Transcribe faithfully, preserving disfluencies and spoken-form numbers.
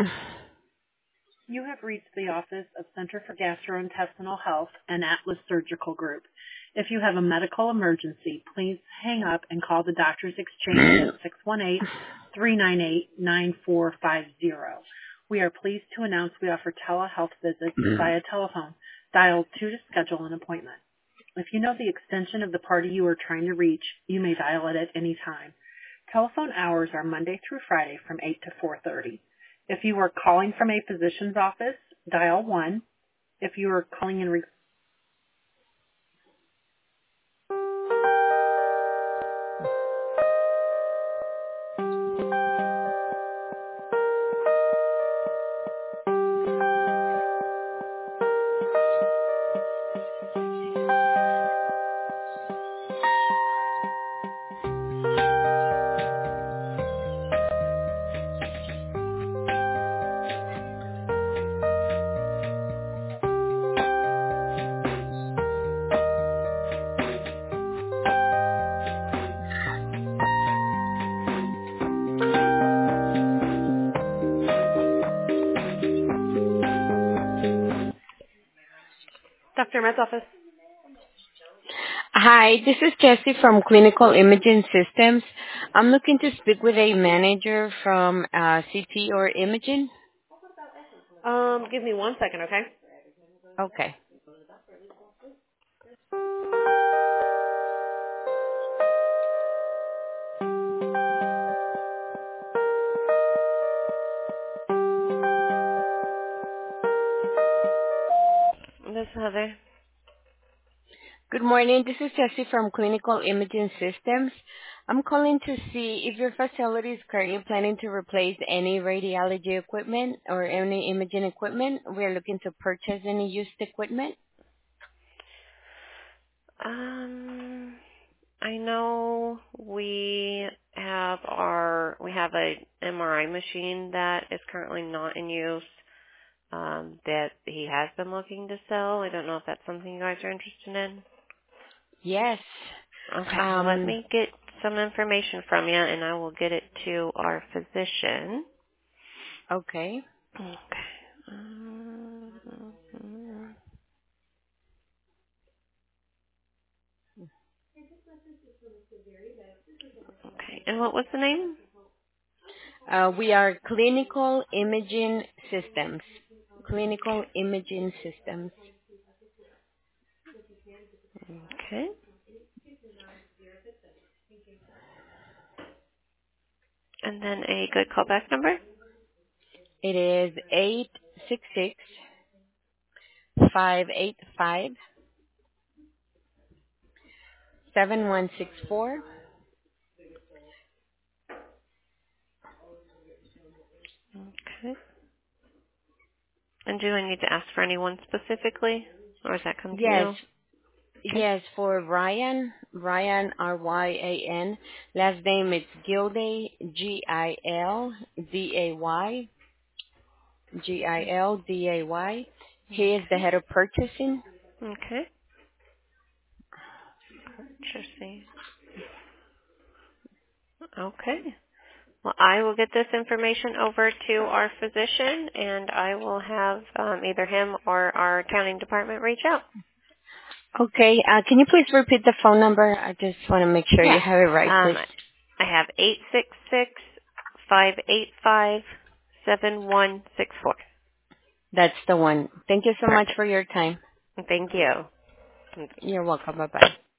You have reached the office of Center for Gastrointestinal Health and Atlas Surgical Group. If you have a medical emergency, please hang up and call the doctor's exchange at six one eight, three nine eight, nine four five zero. We are pleased to announce we offer telehealth visits via telephone. Dial two to schedule an appointment. If you know the extension of the party you are trying to reach, you may dial it at any time. Telephone hours are Monday through Friday from eight to four thirty. If you are calling from a physician's office, dial one. If you are calling in re- Doctor Med's office. Hi, this is Jessie from Clinical Imaging Systems. I'm looking to speak with a manager from uh, C T or imaging. Um, give me one second, okay? Okay. This is Heather. Good morning. This is Jessie from Clinical Imaging Systems. I'm calling to see if your facility is currently planning to replace any radiology equipment or any imaging equipment. We are looking to purchase any used equipment. Um, I know we have our we have a M R I machine that is currently not in use. Um, that he has been looking to sell. I don't know if that's something you guys are interested in. Yes. Okay, well, let Um, me get some information from you, and I will get it to our physician. okay. Okay. Um, okay, and what was the name? Uh, we are Clinical Imaging Systems. Clinical Imaging Systems. Okay. And then a good callback number? It is eight six six, five eight five, seven one six four. Okay. And do I need to ask for anyone specifically, or does that come to Yes, you? Okay. yes, for Ryan, Ryan, R Y A N. Last name is Gilday, G I L D A Y, G I L D A Y. He is the head of purchasing. Okay. Purchasing. Okay. Well, I will get this information over to our physician, and I will have um, either him or our accounting department reach out. Okay, uh, can you please repeat the phone number? I just want to make sure you Yeah. have it right, Um, please. I have eight six six, five eight five, seven one six four. That's the one. Thank you so much Perfect. for your time. Thank you. You're welcome. Bye-bye.